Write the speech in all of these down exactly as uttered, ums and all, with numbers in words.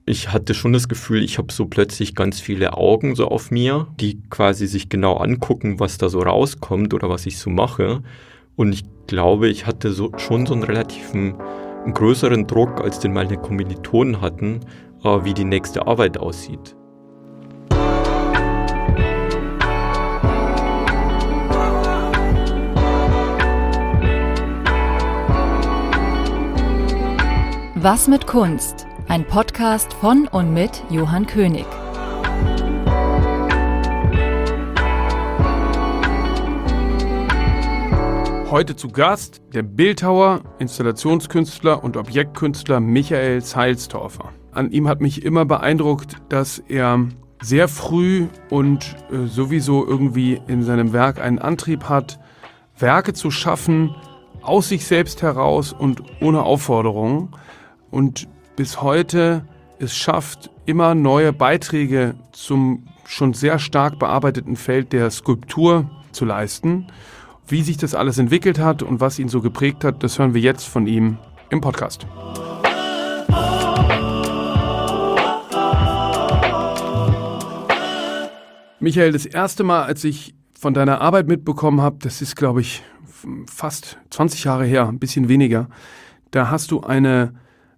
Ich hatte schon das Gefühl, ich habe so plötzlich ganz viele Augen so auf mir, die quasi sich genau angucken, was da so rauskommt oder was ich so mache. Und ich glaube, ich hatte so schon so einen relativen einen größeren Druck, als den meine Kommilitonen hatten, äh, wie die nächste Arbeit aussieht. Was mit Kunst? Ein Podcast von und mit Johann König. Heute zu Gast der Bildhauer, Installationskünstler und Objektkünstler Michael Zeilstorfer. An ihm hat mich immer beeindruckt, dass er sehr früh und äh, sowieso irgendwie in seinem Werk einen Antrieb hat, Werke zu schaffen, aus sich selbst heraus und ohne Aufforderung. Und bis heute es schafft, immer neue Beiträge zum schon sehr stark bearbeiteten Feld der Skulptur zu leisten. Wie sich das alles entwickelt hat und was ihn so geprägt hat, das hören wir jetzt von ihm im Podcast. Michael, das erste Mal, als ich von deiner Arbeit mitbekommen habe, das ist, glaube ich, fast zwanzig Jahre her, ein bisschen weniger, da hast du eine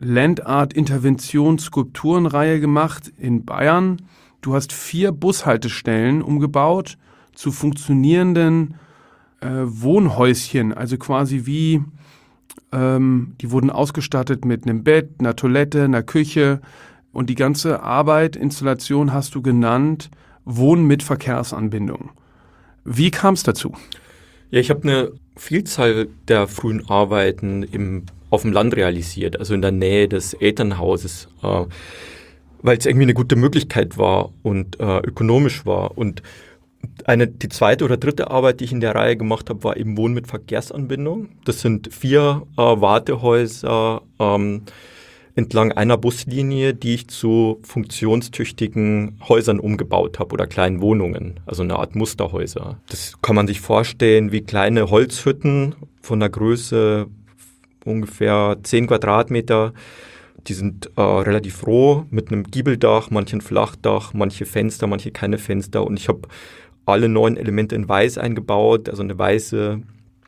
Landart-Interventions-Skulpturenreihe gemacht in Bayern. Du hast vier Bushaltestellen umgebaut zu funktionierenden äh, Wohnhäuschen, also quasi wie, ähm, die wurden ausgestattet mit einem Bett, einer Toilette, einer Küche und die ganze Arbeit, Installation hast du genannt, Wohnen mit Verkehrsanbindung. Wie kam es dazu? Ja, ich habe eine Vielzahl der frühen Arbeiten im auf dem Land realisiert, also in der Nähe des Elternhauses, äh, weil es irgendwie eine gute Möglichkeit war und äh, ökonomisch war. Und eine, die zweite oder dritte Arbeit, die ich in der Reihe gemacht habe, war eben Wohnen mit Verkehrsanbindung. Das sind vier äh, Wartehäuser ähm, entlang einer Buslinie, die ich zu funktionstüchtigen Häusern umgebaut habe oder kleinen Wohnungen, also eine Art Musterhäuser. Das kann man sich vorstellen wie kleine Holzhütten von der Größe ungefähr zehn Quadratmeter. Die sind äh, relativ roh mit einem Giebeldach, manche ein Flachdach, manche Fenster, manche keine Fenster. Und ich habe alle neun Elemente in weiß eingebaut, also eine weiße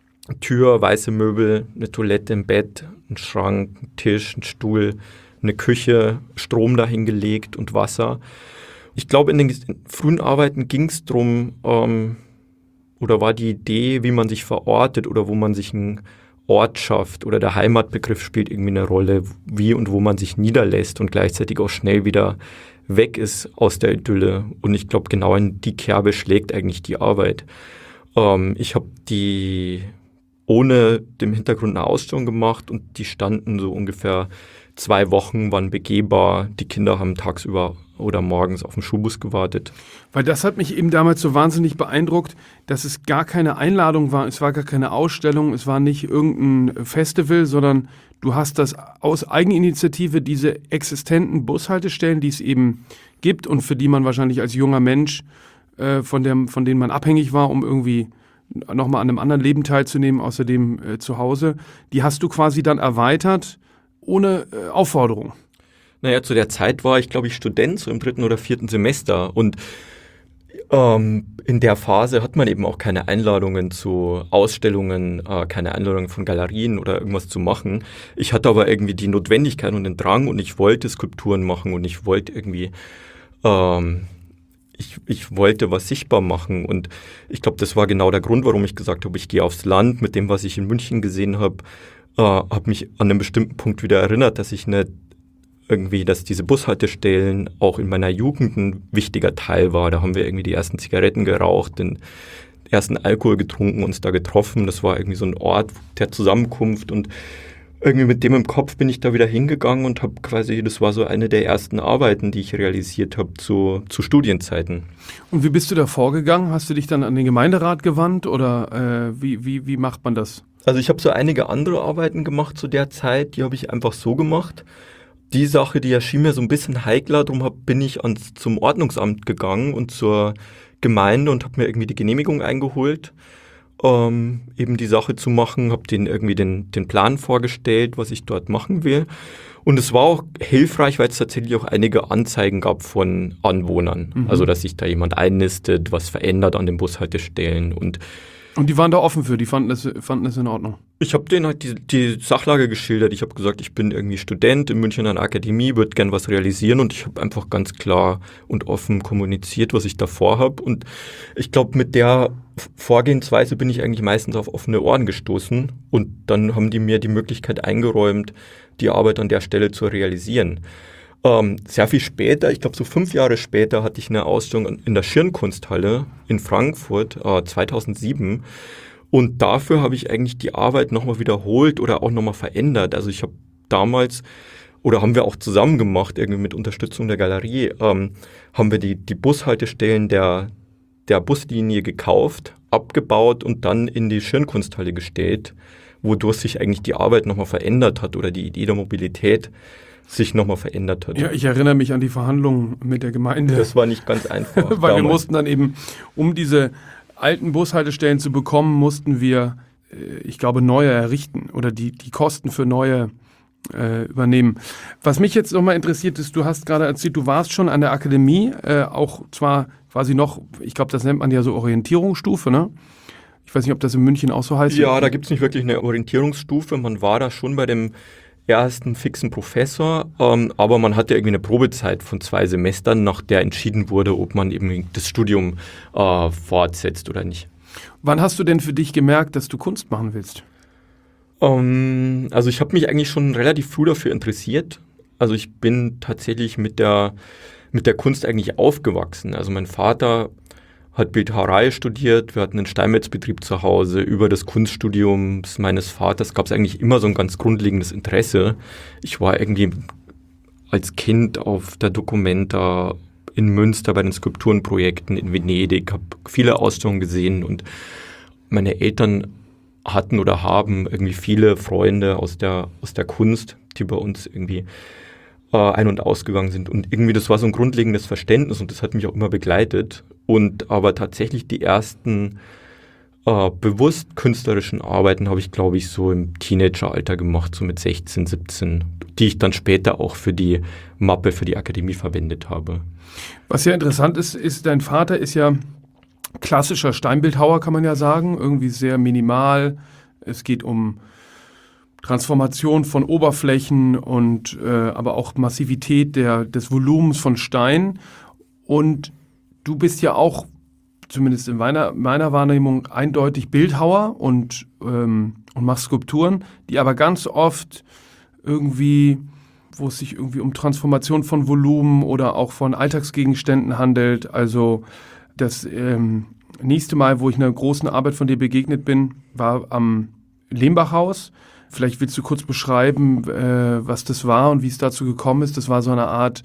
Tür, weiße Möbel, eine Toilette, ein Bett, ein Schrank, ein Tisch, ein Stuhl, eine Küche, Strom dahingelegt und Wasser. Ich glaube, in den frühen Arbeiten ging es darum, ähm, oder war die Idee, wie man sich verortet oder wo man sich ein Ort schafft oder der Heimatbegriff spielt irgendwie eine Rolle, wie und wo man sich niederlässt und gleichzeitig auch schnell wieder weg ist aus der Idylle. Und ich glaube, genau in die Kerbe schlägt eigentlich die Arbeit. Ähm, ich habe die ohne dem Hintergrund eine Ausstellung gemacht und die standen so ungefähr zwei Wochen, waren begehbar. Die Kinder haben tagsüber oder morgens auf dem Schulbus gewartet. Weil das hat mich eben damals so wahnsinnig beeindruckt, dass es gar keine Einladung war, es war gar keine Ausstellung, es war nicht irgendein Festival, sondern du hast das aus Eigeninitiative, diese existenten Bushaltestellen, die es eben gibt und für die man wahrscheinlich als junger Mensch, äh, von, dem, von denen man abhängig war, um irgendwie nochmal an einem anderen Leben teilzunehmen, außer dem äh, zu Hause, die hast du quasi dann erweitert, ohne äh, Aufforderung. Naja, zu der Zeit war ich, glaube ich, Student, so im dritten oder vierten Semester. Und ähm, in der Phase hat man eben auch keine Einladungen zu Ausstellungen, äh, keine Einladungen von Galerien oder irgendwas zu machen. Ich hatte aber irgendwie die Notwendigkeit und den Drang und ich wollte Skulpturen machen und ich wollte irgendwie, ähm, ich, ich wollte was sichtbar machen. Und ich glaube, das war genau der Grund, warum ich gesagt habe, ich gehe aufs Land mit dem, was ich in München gesehen habe. Äh, habe mich an einem bestimmten Punkt wieder erinnert, dass ich eine irgendwie, dass diese Bushaltestellen auch in meiner Jugend ein wichtiger Teil war. Da haben wir irgendwie die ersten Zigaretten geraucht, den ersten Alkohol getrunken, uns da getroffen. Das war irgendwie so ein Ort der Zusammenkunft und irgendwie mit dem im Kopf bin ich da wieder hingegangen und habe quasi, das war so eine der ersten Arbeiten, die ich realisiert habe zu, zu Studienzeiten. Und wie bist du da vorgegangen? Hast du dich dann an den Gemeinderat gewandt oder äh, wie, wie, wie macht man das? Also ich habe so einige andere Arbeiten gemacht zu der Zeit, die habe ich einfach so gemacht. Die Sache, die erschien mir so ein bisschen heikler, darum hab, bin ich ans, zum Ordnungsamt gegangen und zur Gemeinde und habe mir irgendwie die Genehmigung eingeholt. ähm, eben die Sache zu machen, habe denen irgendwie den, den Plan vorgestellt, was ich dort machen will. Und es war auch hilfreich, weil es tatsächlich auch einige Anzeigen gab von Anwohnern. Mhm. Also, dass sich da jemand einnistet, was verändert an den Bushaltestellen. Und, und die waren da offen für, die fanden es, fanden es in Ordnung? Ich habe denen halt die, die Sachlage geschildert. Ich habe gesagt, ich bin irgendwie Student in München an der Akademie, würde gern was realisieren. Und ich habe einfach ganz klar und offen kommuniziert, was ich da vorhabe. Und ich glaube, mit der Vorgehensweise bin ich eigentlich meistens auf offene Ohren gestoßen. Und dann haben die mir die Möglichkeit eingeräumt, die Arbeit an der Stelle zu realisieren. Ähm, sehr viel später, ich glaube so fünf Jahre später, hatte ich eine Ausstellung in der Schirnkunsthalle in Frankfurt, äh, zweitausendsieben. Und dafür habe ich eigentlich die Arbeit nochmal wiederholt oder auch nochmal verändert. Also ich habe damals, oder haben wir auch zusammen gemacht, irgendwie mit Unterstützung der Galerie, ähm, haben wir die, die Bushaltestellen der, der Buslinie gekauft, abgebaut und dann in die Schirnkunsthalle gestellt, wodurch sich eigentlich die Arbeit nochmal verändert hat oder die Idee der Mobilität sich nochmal verändert hat. Ja, ich erinnere mich an die Verhandlungen mit der Gemeinde. Das war nicht ganz einfach. Weil damals. Wir mussten dann eben, um diese alten Bushaltestellen zu bekommen, mussten wir, ich glaube, neue errichten oder die, die Kosten für neue äh, übernehmen. Was mich jetzt nochmal interessiert ist, du hast gerade erzählt, du warst schon an der Akademie, äh, auch zwar quasi noch, ich glaube, das nennt man ja so Orientierungsstufe, ne? Ich weiß nicht, ob das in München auch so heißt. Ja, da gibt es nicht wirklich eine Orientierungsstufe. Man war da schon bei dem ersten fixen Professor, ähm, aber man hatte irgendwie eine Probezeit von zwei Semestern, nach der entschieden wurde, ob man eben das Studium äh, fortsetzt oder nicht. Wann hast du denn für dich gemerkt, dass du Kunst machen willst? Ähm, also ich habe mich eigentlich schon relativ früh dafür interessiert. Also ich bin tatsächlich mit der, mit der Kunst eigentlich aufgewachsen. Also mein Vater hat Bildhauerei studiert, wir hatten einen Steinmetzbetrieb zu Hause. Über das Kunststudium meines Vaters gab es eigentlich immer so ein ganz grundlegendes Interesse. Ich war irgendwie als Kind auf der Documenta in Münster bei den Skulpturenprojekten in Venedig, habe viele Ausstellungen gesehen und meine Eltern hatten oder haben irgendwie viele Freunde aus der, aus der Kunst, die bei uns irgendwie äh, ein- und ausgegangen sind. Und irgendwie das war so ein grundlegendes Verständnis und das hat mich auch immer begleitet. Und aber tatsächlich die ersten äh, bewusst künstlerischen Arbeiten habe ich, glaube ich, so im Teenageralter gemacht, so mit sechzehn, siebzehn, die ich dann später auch für die Mappe für die Akademie verwendet habe. Was ja interessant ist, ist, dein Vater ist ja klassischer Steinbildhauer, kann man ja sagen, irgendwie sehr minimal. Es geht um Transformation von Oberflächen und äh, aber auch Massivität der, des Volumens von Stein. Und du bist ja auch, zumindest in meiner, meiner Wahrnehmung, eindeutig Bildhauer und, ähm, und machst Skulpturen, die aber ganz oft irgendwie, wo es sich irgendwie um Transformation von Volumen oder auch von Alltagsgegenständen handelt. Also das ähm, nächste Mal, wo ich einer großen Arbeit von dir begegnet bin, war am Lehmbachhaus. Vielleicht willst du kurz beschreiben, äh, was das war und wie es dazu gekommen ist. Das war so eine Art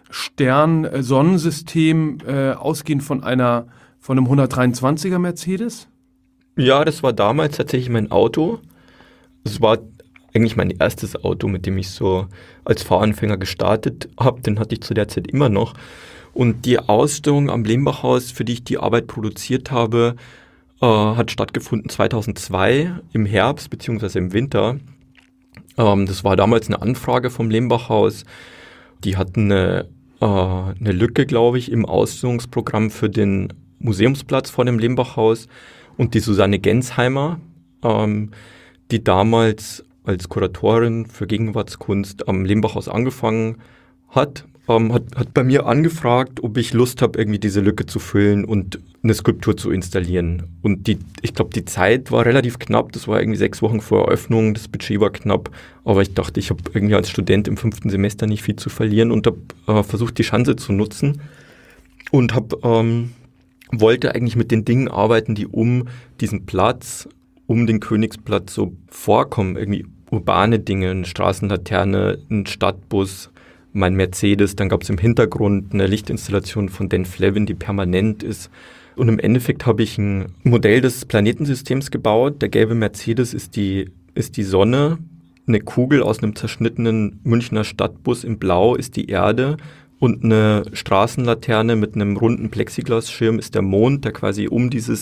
Stern-Sonnensystem, äh, ausgehend von einer von einem hundertdreiundzwanziger Mercedes? Ja, das war damals tatsächlich mein Auto. Es war eigentlich mein erstes Auto, mit dem ich so als Fahranfänger gestartet habe. Den hatte ich zu der Zeit immer noch. Und die Ausstellung am Lehmbachhaus, für die ich die Arbeit produziert habe, äh, hat stattgefunden zweitausendzwei im Herbst bzw. im Winter. Ähm, das war damals eine Anfrage vom Lehmbachhaus. Die hatten eine, äh, eine Lücke, glaube ich, im Ausstellungsprogramm für den Museumsplatz vor dem Lehmbachhaus. Und die Susanne Gensheimer, ähm, die damals als Kuratorin für Gegenwartskunst am Lehmbachhaus angefangen hat, ähm, hat, hat bei mir angefragt, ob ich Lust habe, irgendwie diese Lücke zu füllen und eine Skulptur zu installieren. Und die, ich glaube, die Zeit war relativ knapp. Das war irgendwie sechs Wochen vor Eröffnung. Das Budget war knapp. Aber ich dachte, ich habe irgendwie als Student im fünften Semester nicht viel zu verlieren und habe äh, versucht, die Chance zu nutzen. Und habe ähm, wollte eigentlich mit den Dingen arbeiten, die um diesen Platz, um den Königsplatz so vorkommen. Irgendwie urbane Dinge, eine Straßenlaterne, ein Stadtbus, mein Mercedes. Dann gab es im Hintergrund eine Lichtinstallation von Dan Flevin, die permanent ist. Und im Endeffekt habe ich ein Modell des Planetensystems gebaut. Der gelbe Mercedes ist die, ist die Sonne. Eine Kugel aus einem zerschnittenen Münchner Stadtbus in Blau ist die Erde. Und eine Straßenlaterne mit einem runden Plexiglasschirm ist der Mond, der quasi um dieses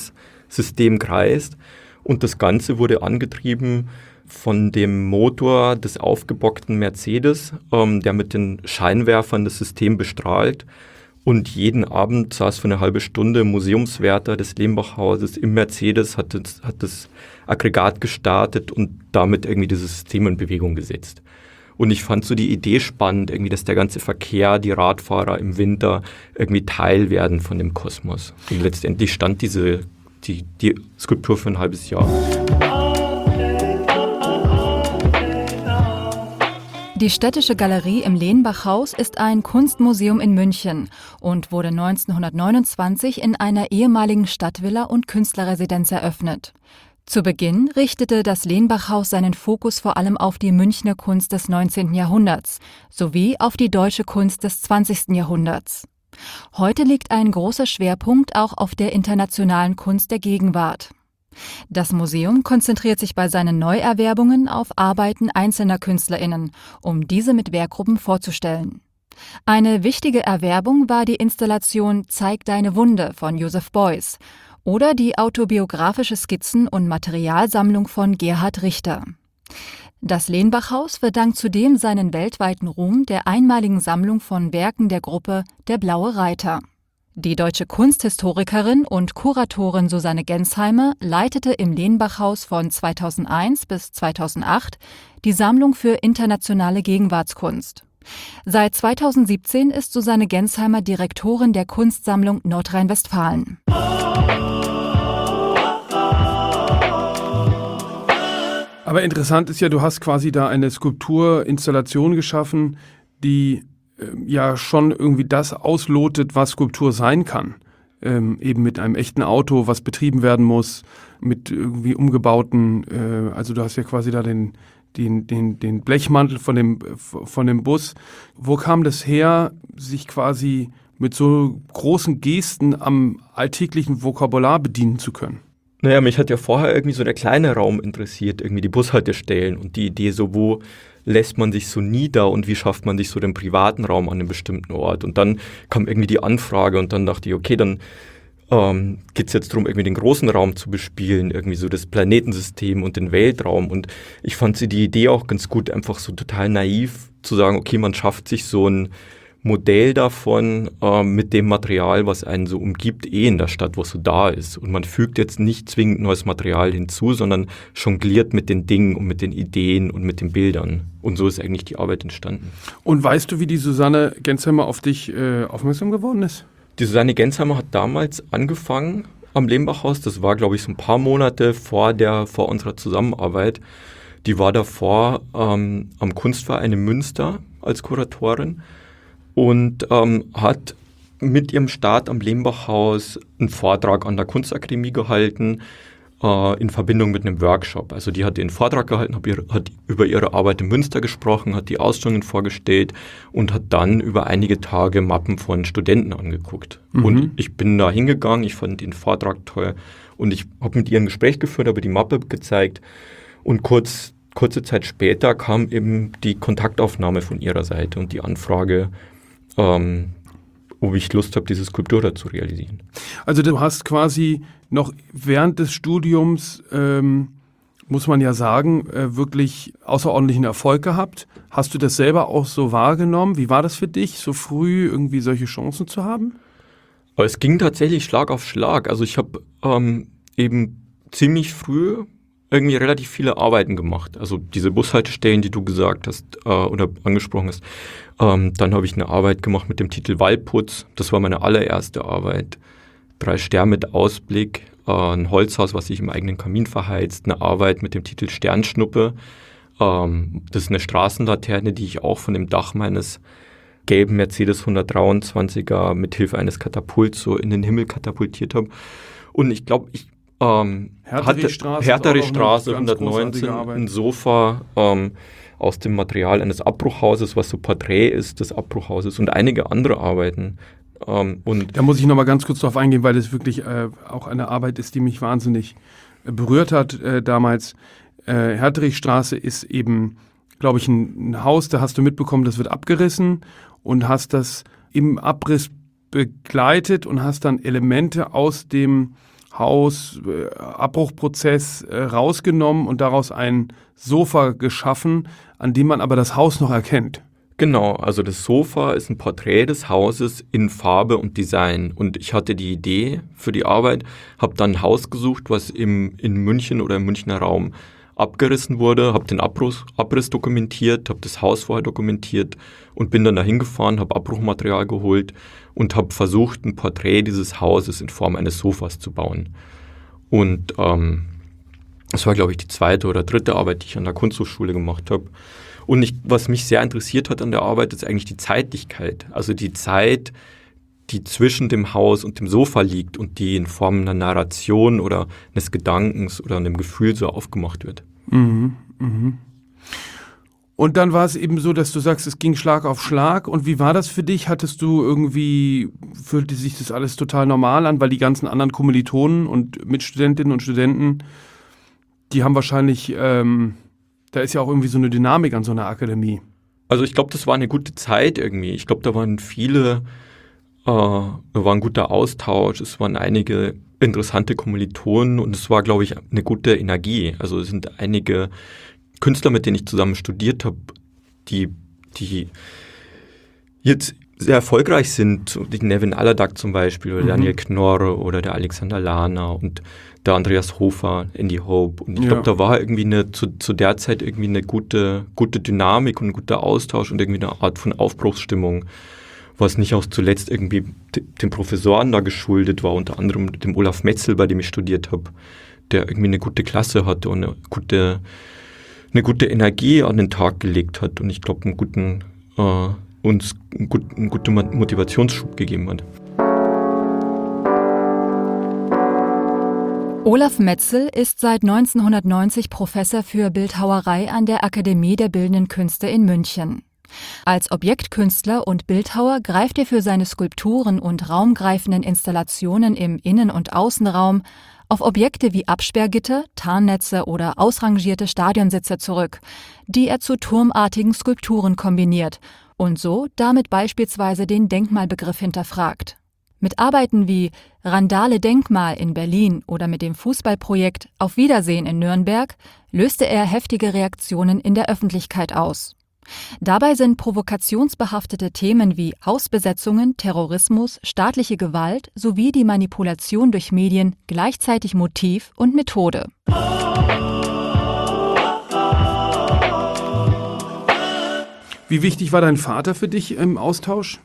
System kreist. Und das Ganze wurde angetrieben von dem Motor des aufgebockten Mercedes, ähm, der mit den Scheinwerfern das System bestrahlt. Und jeden Abend saß für eine halbe Stunde Museumswärter des Lehmbach-Hauses im Mercedes, hat das, hat das Aggregat gestartet und damit irgendwie dieses System in Bewegung gesetzt. Und ich fand so die Idee spannend, irgendwie, dass der ganze Verkehr, die Radfahrer im Winter irgendwie Teil werden von dem Kosmos. Und letztendlich stand diese die, die Skulptur für ein halbes Jahr. Die Städtische Galerie im Lehnbach-Haus ist ein Kunstmuseum in München und wurde neunzehnhundertneunundzwanzig in einer ehemaligen Stadtvilla und Künstlerresidenz eröffnet. Zu Beginn richtete das Lehnbach-Haus seinen Fokus vor allem auf die Münchner Kunst des neunzehnten Jahrhunderts sowie auf die deutsche Kunst des zwanzigsten Jahrhunderts. Heute liegt ein großer Schwerpunkt auch auf der internationalen Kunst der Gegenwart. Das Museum konzentriert sich bei seinen Neuerwerbungen auf Arbeiten einzelner KünstlerInnen, um diese mit Werkgruppen vorzustellen. Eine wichtige Erwerbung war die Installation Zeig deine Wunde von Joseph Beuys oder die autobiografische Skizzen- und Materialsammlung von Gerhard Richter. Das Lehnbach-Haus verdankt zudem seinen weltweiten Ruhm der einmaligen Sammlung von Werken der Gruppe Der Blaue Reiter. Die deutsche Kunsthistorikerin und Kuratorin Susanne Gensheimer leitete im Lehnbach-Haus von zweitausendeins bis zweitausendacht die Sammlung für internationale Gegenwartskunst. Seit zweitausendsiebzehn ist Susanne Gensheimer Direktorin der Kunstsammlung Nordrhein-Westfalen. Aber interessant ist ja, du hast quasi da eine Skulpturinstallation geschaffen, die ja schon irgendwie das auslotet, was Skulptur sein kann. Ähm, eben mit einem echten Auto, was betrieben werden muss, mit irgendwie umgebauten, äh, also du hast ja quasi da den, den, den, den Blechmantel von dem, von dem Bus. Wo kam das her, sich quasi mit so großen Gesten am alltäglichen Vokabular bedienen zu können? Naja, mich hat ja vorher irgendwie so der kleine Raum interessiert, irgendwie die Bushaltestellen und die Idee so, wo lässt man sich so nieder und wie schafft man sich so den privaten Raum an einem bestimmten Ort. Und dann kam irgendwie die Anfrage und dann dachte ich, okay, dann ähm, geht es jetzt darum, irgendwie den großen Raum zu bespielen, irgendwie so das Planetensystem und den Weltraum. Und ich fand sie die Idee auch ganz gut, einfach so total naiv zu sagen, okay, man schafft sich so ein Modell davon äh, mit dem Material, was einen so umgibt, eh in der Stadt, wo es so da ist. Und man fügt jetzt nicht zwingend neues Material hinzu, sondern jongliert mit den Dingen und mit den Ideen und mit den Bildern. Und so ist eigentlich die Arbeit entstanden. Und weißt du, wie die Susanne Gensheimer auf dich äh, aufmerksam geworden ist? Die Susanne Gensheimer hat damals angefangen am Lehnbach-Haus. Das war, glaube ich, so ein paar Monate vor, der, vor unserer Zusammenarbeit. Die war davor ähm, am Kunstverein in Münster als Kuratorin. Und ähm, hat mit ihrem Start am Lehnbach-Haus einen Vortrag an der Kunstakademie gehalten, äh, in Verbindung mit einem Workshop. Also die hat den Vortrag gehalten, hat, ihre, hat über ihre Arbeit in Münster gesprochen, hat die Ausstellungen vorgestellt und hat dann über einige Tage Mappen von Studenten angeguckt. Mhm. Und ich bin da hingegangen, ich fand den Vortrag toll und ich habe mit ihr ein Gespräch geführt, habe die Mappe gezeigt und kurz, kurze Zeit später kam eben die Kontaktaufnahme von ihrer Seite und die Anfrage, Ähm, ob ich Lust habe, diese Skulptur da zu realisieren. Also du hast quasi noch während des Studiums, ähm, muss man ja sagen, äh, wirklich außerordentlichen Erfolg gehabt. Hast du das selber auch so wahrgenommen? Wie war das für dich, so früh irgendwie solche Chancen zu haben? Aber es ging tatsächlich Schlag auf Schlag. Also ich habe ähm, eben ziemlich früh irgendwie relativ viele Arbeiten gemacht. Also diese Bushaltestellen, die du gesagt hast äh, oder angesprochen hast. Ähm, dann habe ich eine Arbeit gemacht mit dem Titel Waldputz. Das war meine allererste Arbeit. Drei Sterne mit Ausblick, äh, ein Holzhaus, was sich im eigenen Kamin verheizt. Eine Arbeit mit dem Titel Sternschnuppe. Ähm, das ist eine Straßenlaterne, die ich auch von dem Dach meines gelben Mercedes hundertdreiundzwanziger mit Hilfe eines Katapults so in den Himmel katapultiert habe. Und ich glaube, ich Ähm, Herterichstraße, Herterichstraße hundertneunzehn, ein Sofa ähm, aus dem Material eines Abbruchhauses, was so Porträt ist des Abbruchhauses und einige andere Arbeiten. Ähm, und da muss ich noch mal ganz kurz drauf eingehen, weil das wirklich äh, auch eine Arbeit ist, die mich wahnsinnig äh, berührt hat äh, damals. Äh, Herterichstraße ist eben, glaube ich, ein, ein Haus, da hast du mitbekommen, das wird abgerissen und hast das im Abriss begleitet und hast dann Elemente aus dem Haus, äh, Abbruchprozess äh, rausgenommen und daraus ein Sofa geschaffen, an dem man aber das Haus noch erkennt. Genau, also das Sofa ist ein Porträt des Hauses in Farbe und Design. Und ich hatte die Idee für die Arbeit, habe dann ein Haus gesucht, was im, in München oder im Münchner Raum abgerissen wurde, habe den Abriss, Abriss dokumentiert, habe das Haus vorher dokumentiert und bin dann dahin gefahren, habe Abbruchmaterial geholt und habe versucht, ein Porträt dieses Hauses in Form eines Sofas zu bauen. Und ähm, das war, glaube ich, die zweite oder dritte Arbeit, die ich an der Kunsthochschule gemacht habe. Und ich, was mich sehr interessiert hat an der Arbeit, ist eigentlich die Zeitlichkeit. Also die Zeit, die zwischen dem Haus und dem Sofa liegt und die in Form einer Narration oder eines Gedankens oder einem Gefühl so aufgemacht wird. Mhm, mhm. Und dann war es eben so, dass du sagst, es ging Schlag auf Schlag. Und wie war das für dich? Hattest du irgendwie, fühlte sich das alles total normal an? Weil die ganzen anderen Kommilitonen und Mitstudentinnen und Studenten, die haben wahrscheinlich... Ähm, Da ist ja auch irgendwie so eine Dynamik an so einer Akademie. Also ich glaube, das war eine gute Zeit irgendwie. Ich glaube, da waren viele, äh, da war ein guter Austausch, es waren einige interessante Kommilitonen und es war, glaube ich, eine gute Energie. Also es sind einige Künstler, mit denen ich zusammen studiert habe, die, die jetzt sehr erfolgreich sind, die Nevin Aladak zum Beispiel oder mhm. Daniel Knorre oder der Alexander Lahner und der Andreas Hofer, Andy Hope. Und ich ja. glaube, da war irgendwie eine, zu, zu der Zeit irgendwie eine gute, gute Dynamik und ein guter Austausch und irgendwie eine Art von Aufbruchsstimmung, was nicht auch zuletzt irgendwie den Professoren da geschuldet war, unter anderem dem Olaf Metzel, bei dem ich studiert habe, der irgendwie eine gute Klasse hatte und eine gute, eine gute Energie an den Tag gelegt hat und ich glaube, einen guten, äh, uns einen guten, einen guten Motivationsschub gegeben hat. Olaf Metzel ist seit neunzehnhundertneunzig Professor für Bildhauerei an der Akademie der Bildenden Künste in München. Als Objektkünstler und Bildhauer greift er für seine Skulpturen und raumgreifenden Installationen im Innen- und Außenraum auf Objekte wie Absperrgitter, Tarnnetze oder ausrangierte Stadionsitze zurück, die er zu turmartigen Skulpturen kombiniert und so damit beispielsweise den Denkmalbegriff hinterfragt. Mit Arbeiten wie Randale Denkmal in Berlin oder mit dem Fußballprojekt Auf Wiedersehen in Nürnberg löste er heftige Reaktionen in der Öffentlichkeit aus. Dabei sind provokationsbehaftete Themen wie Hausbesetzungen, Terrorismus, staatliche Gewalt sowie die Manipulation durch Medien gleichzeitig Motiv und Methode. Wie wichtig war dein Vater für dich im Austausch?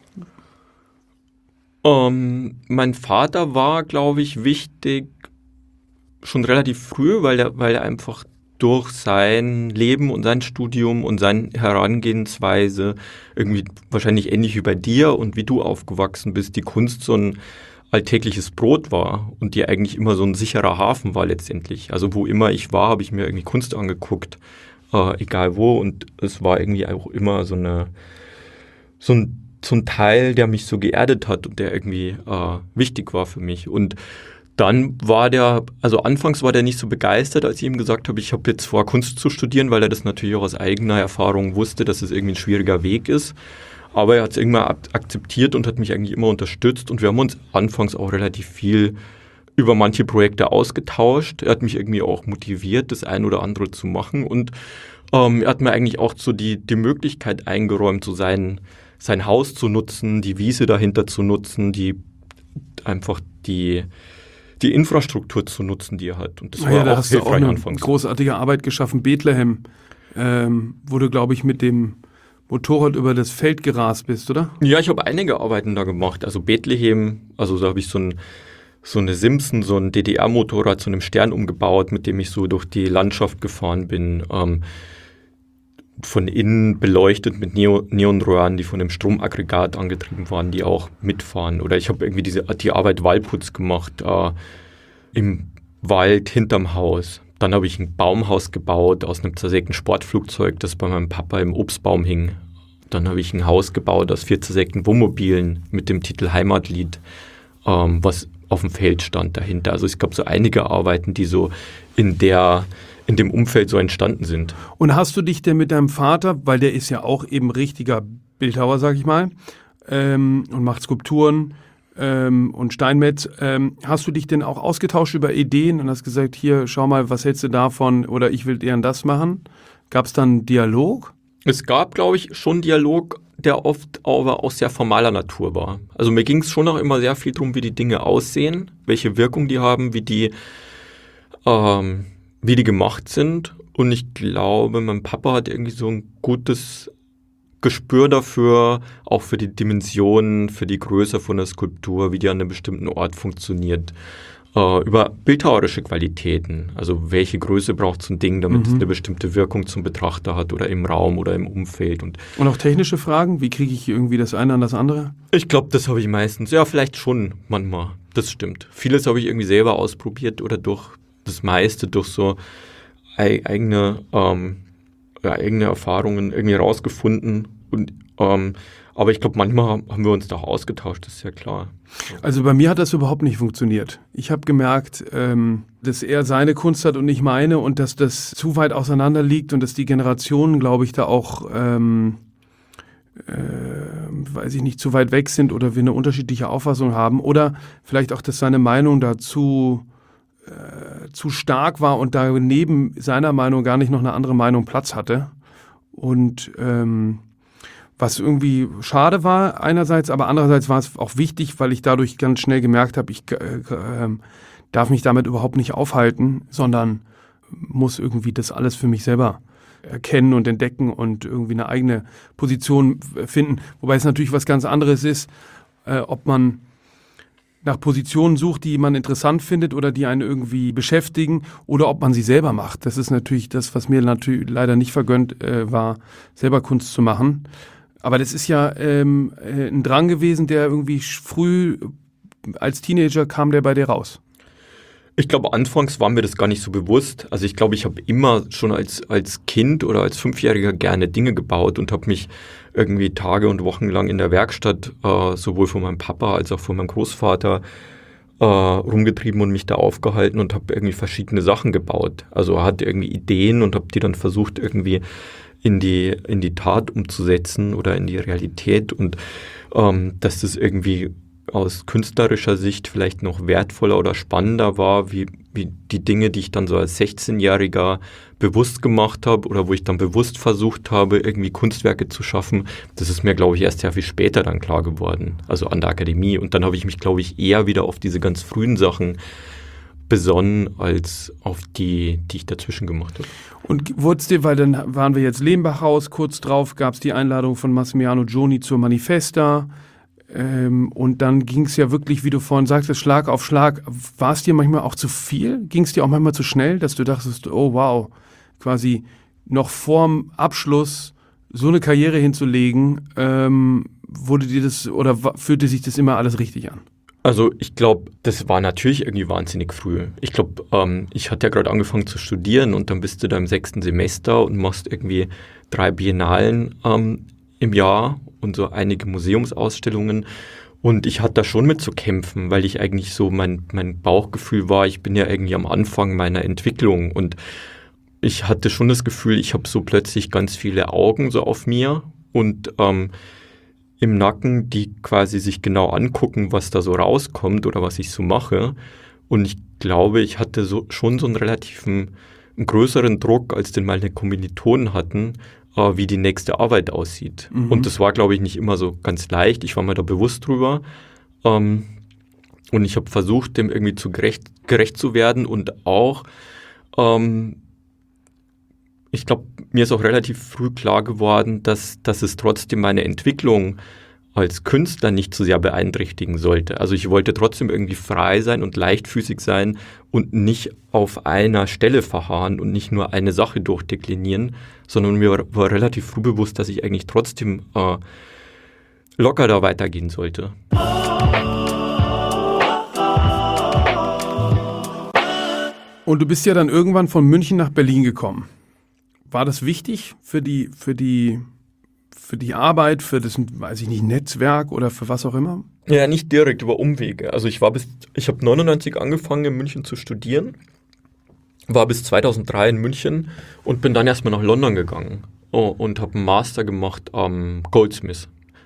Um, mein Vater war, glaube ich, wichtig schon relativ früh, weil er, weil er einfach durch sein Leben und sein Studium und seine Herangehensweise irgendwie wahrscheinlich ähnlich wie bei dir und wie du aufgewachsen bist, die Kunst so ein alltägliches Brot war und die eigentlich immer so ein sicherer Hafen war letztendlich. Also wo immer ich war, habe ich mir irgendwie Kunst angeguckt, äh, egal wo, und es war irgendwie auch immer so eine so ein so ein Teil, der mich so geerdet hat und der irgendwie äh, wichtig war für mich. Und dann war der, also anfangs war der nicht so begeistert, als ich ihm gesagt habe, ich habe jetzt vor, Kunst zu studieren, weil er das natürlich auch aus eigener Erfahrung wusste, dass es irgendwie ein schwieriger Weg ist. Aber er hat es irgendwann ab- akzeptiert und hat mich eigentlich immer unterstützt. Und wir haben uns anfangs auch relativ viel über manche Projekte ausgetauscht. Er hat mich irgendwie auch motiviert, das ein oder andere zu machen. Und ähm, er hat mir eigentlich auch so die, die Möglichkeit eingeräumt, so sein sein Haus zu nutzen, die Wiese dahinter zu nutzen, die einfach die, die Infrastruktur zu nutzen, die er hat. Und das naja, war da auch hast du auch hilfreich eine anfangs. Großartige Arbeit geschaffen, Bethlehem, ähm, wo du, glaube ich, mit dem Motorrad über das Feld gerast bist, oder? Ja, ich habe einige Arbeiten da gemacht. Also Bethlehem, also da habe ich so ein so eine Simpson, so ein D D R-Motorrad zu einem Stern umgebaut, mit dem ich so durch die Landschaft gefahren bin. Ähm, von innen beleuchtet mit Neo- Neonröhren, die von einem Stromaggregat angetrieben waren, die auch mitfahren. Oder ich habe irgendwie diese, die Arbeit Waldputz gemacht, äh, im Wald hinterm Haus. Dann habe ich ein Baumhaus gebaut aus einem zersägten Sportflugzeug, das bei meinem Papa im Obstbaum hing. Dann habe ich ein Haus gebaut aus vier zersägten Wohnmobilen mit dem Titel Heimatlied, ähm, was auf dem Feld stand dahinter. Also es gab so einige Arbeiten, die so in der in dem Umfeld so entstanden sind. Und hast du dich denn mit deinem Vater, weil der ist ja auch eben richtiger Bildhauer, sag ich mal, ähm, und macht Skulpturen, ähm, und Steinmetz. Ähm, hast du dich denn auch ausgetauscht über Ideen und hast gesagt, hier, schau mal, was hältst du davon oder ich will eher das machen? Gab es dann einen Dialog? Es gab, glaube ich, schon Dialog, der oft aber auch sehr formaler Natur war. Also mir ging es schon auch immer sehr viel darum, wie die Dinge aussehen, welche Wirkung die haben, wie die, ähm, wie die gemacht sind. Und ich glaube, mein Papa hat irgendwie so ein gutes Gespür dafür, auch für die Dimensionen, für die Größe von der Skulptur, wie die an einem bestimmten Ort funktioniert. Äh, über bildhauerische Qualitäten, also welche Größe braucht so ein Ding, damit mhm. es eine bestimmte Wirkung zum Betrachter hat oder im Raum oder im Umfeld. Und, und auch technische Fragen, wie kriege ich irgendwie das eine an das andere? Ich glaube, das habe ich meistens, ja vielleicht schon manchmal, das stimmt. Vieles habe ich irgendwie selber ausprobiert oder durch das meiste, durch so e- eigene, ähm, ja, eigene Erfahrungen irgendwie rausgefunden. Und, ähm, aber ich glaube, manchmal haben wir uns da auch ausgetauscht, das ist ja klar. Also bei mir hat das überhaupt nicht funktioniert. Ich habe gemerkt, ähm, dass er seine Kunst hat und nicht meine und dass das zu weit auseinander liegt und dass die Generationen, glaube ich, da auch, ähm, äh, weiß ich nicht, zu weit weg sind oder wir eine unterschiedliche Auffassung haben oder vielleicht auch, dass seine Meinung dazu äh, zu stark war und da neben seiner Meinung gar nicht noch eine andere Meinung Platz hatte. Und ähm, was irgendwie schade war einerseits, aber andererseits war es auch wichtig, weil ich dadurch ganz schnell gemerkt habe, ich äh, äh, darf mich damit überhaupt nicht aufhalten, sondern muss irgendwie das alles für mich selber erkennen und entdecken und irgendwie eine eigene Position finden. Wobei es natürlich was ganz anderes ist, äh, ob man nach Positionen sucht, die man interessant findet oder die einen irgendwie beschäftigen oder ob man sie selber macht. Das ist natürlich das, was mir natürlich leider nicht vergönnt äh, war, selber Kunst zu machen. Aber das ist ja ähm, ein Drang gewesen, der irgendwie früh als Teenager kam der bei dir raus. Ich glaube, anfangs war mir das gar nicht so bewusst. Also ich glaube, ich habe immer schon als, als Kind oder als Fünfjähriger gerne Dinge gebaut und habe mich irgendwie Tage und Wochen lang in der Werkstatt äh, sowohl von meinem Papa als auch von meinem Großvater äh, rumgetrieben und mich da aufgehalten und habe irgendwie verschiedene Sachen gebaut. Also hatte irgendwie Ideen und habe die dann versucht irgendwie in die, in die Tat umzusetzen oder in die Realität und ähm, dass das irgendwie aus künstlerischer Sicht vielleicht noch wertvoller oder spannender war, wie, wie die Dinge, die ich dann so als sechzehnjähriger bewusst gemacht habe oder wo ich dann bewusst versucht habe, irgendwie Kunstwerke zu schaffen. Das ist mir, glaube ich, erst sehr viel später dann klar geworden, also an der Akademie. Und dann habe ich mich, glaube ich, eher wieder auf diese ganz frühen Sachen besonnen, als auf die, die ich dazwischen gemacht habe. Und wurde es dir, weil dann waren wir jetzt Lehmbachhaus, kurz drauf gab es die Einladung von Massimiliano Gioni zur Manifesta. Ähm, und dann ging es ja wirklich, wie du vorhin sagtest, Schlag auf Schlag. War es dir manchmal auch zu viel? Ging es dir auch manchmal zu schnell, dass du dachtest, oh wow, quasi noch vorm Abschluss so eine Karriere hinzulegen, ähm, wurde dir das oder fühlte sich das immer alles richtig an? Also ich glaube, das war natürlich irgendwie wahnsinnig früh. Ich glaube, ähm, ich hatte ja gerade angefangen zu studieren und dann bist du da im sechsten Semester und machst irgendwie drei Biennalen ähm, im Jahr und so einige Museumsausstellungen. Und ich hatte da schon mit zu kämpfen, weil ich eigentlich so, mein, mein Bauchgefühl war, ich bin ja irgendwie am Anfang meiner Entwicklung. Und ich hatte schon das Gefühl, ich habe so plötzlich ganz viele Augen so auf mir und ähm, im Nacken, die quasi sich genau angucken, was da so rauskommt oder was ich so mache. Und ich glaube, ich hatte so schon so einen relativen, einen größeren Druck, als den meine Kommilitonen hatten, äh, wie die nächste Arbeit aussieht. Mhm. Und das war, glaube ich, nicht immer so ganz leicht. Ich war mir da bewusst drüber. Ähm, und ich habe versucht, dem irgendwie zu gerecht, gerecht zu werden und auch ähm, ich glaube, mir ist auch relativ früh klar geworden, dass, dass es trotzdem meine Entwicklung als Künstler nicht so sehr beeinträchtigen sollte. Also ich wollte trotzdem irgendwie frei sein und leichtfüßig sein und nicht auf einer Stelle verharren und nicht nur eine Sache durchdeklinieren, sondern mir war, war relativ früh bewusst, dass ich eigentlich trotzdem äh, locker da weitergehen sollte. Und du bist ja dann irgendwann von München nach Berlin gekommen. War das wichtig für die, für die, für die Arbeit, für das, weiß ich nicht, Netzwerk oder für was auch immer? Ja, nicht direkt, über Umwege. Also ich war bis, ich habe neunundneunzig angefangen in München zu studieren, war bis zweitausenddrei in München und bin dann erstmal nach London gegangen oh, und habe einen Master gemacht am Goldsmith.